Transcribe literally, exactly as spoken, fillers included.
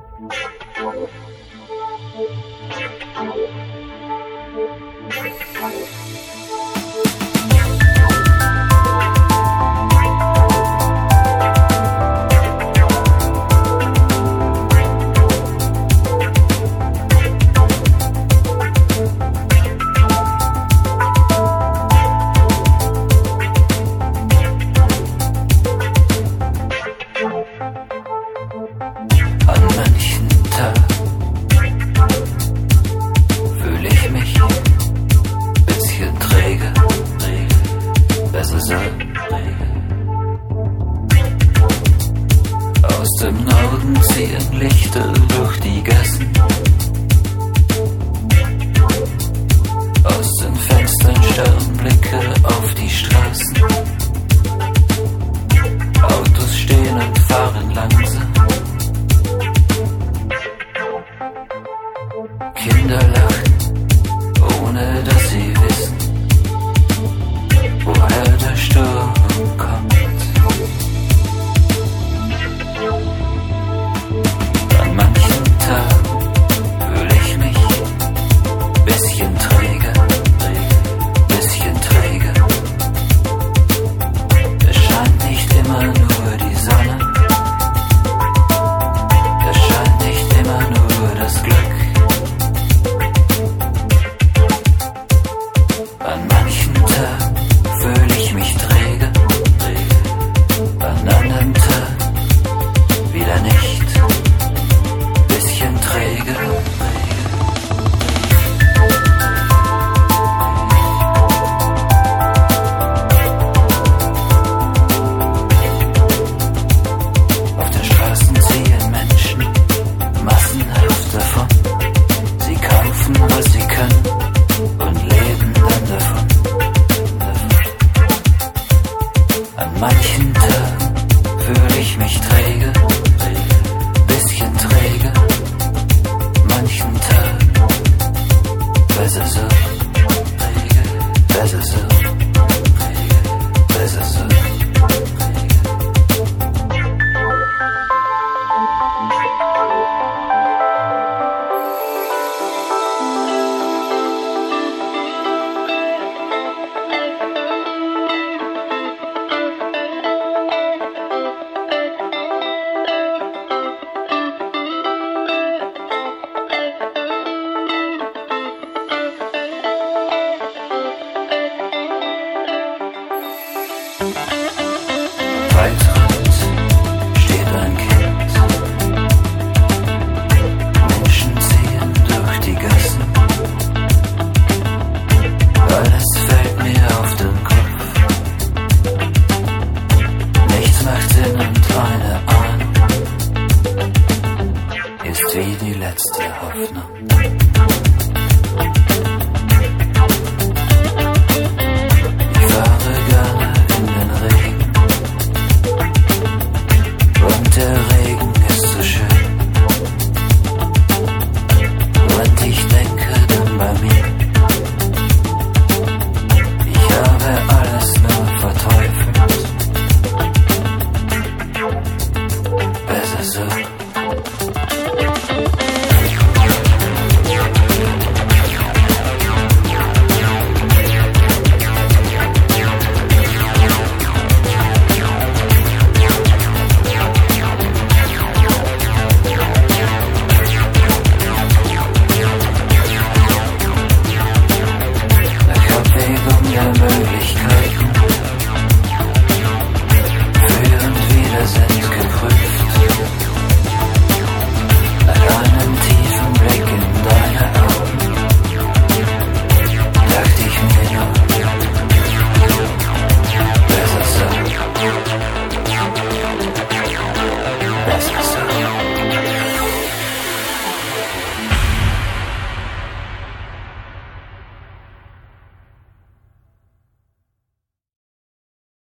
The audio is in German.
Aus dem Norden ziehen Lichter durch die Gassen. Aus den Fenstern starren Blicke auf die Straßen. Autos stehen und fahren langsam. Kinder lachen, ohne dass sie wissen, woher der Sturm kommt. An manchen Tagen fühle ich mich bisschen träge, bisschen träge. Es scheint nicht immer nur die Sonne, es scheint nicht immer nur das Glück. An manchen Tagen fühle ich mich träge, an anderen Tagen wieder nicht, bisschen träge. Auf der Straße ziehen Menschen massenhaft davon. Sie kaufen, was sie können und leben dann davon. An manchen Tagen fühle ich mich träge, bisschen träge. Manchen Tagen besser so, besser so, besser so. Waldrand steht ein Kind. Menschen ziehen durch die Gassen. Alles fällt mir auf den Kopf. Nichts macht Sinn und eine Ahnung ist wie die letzte Hoffnung.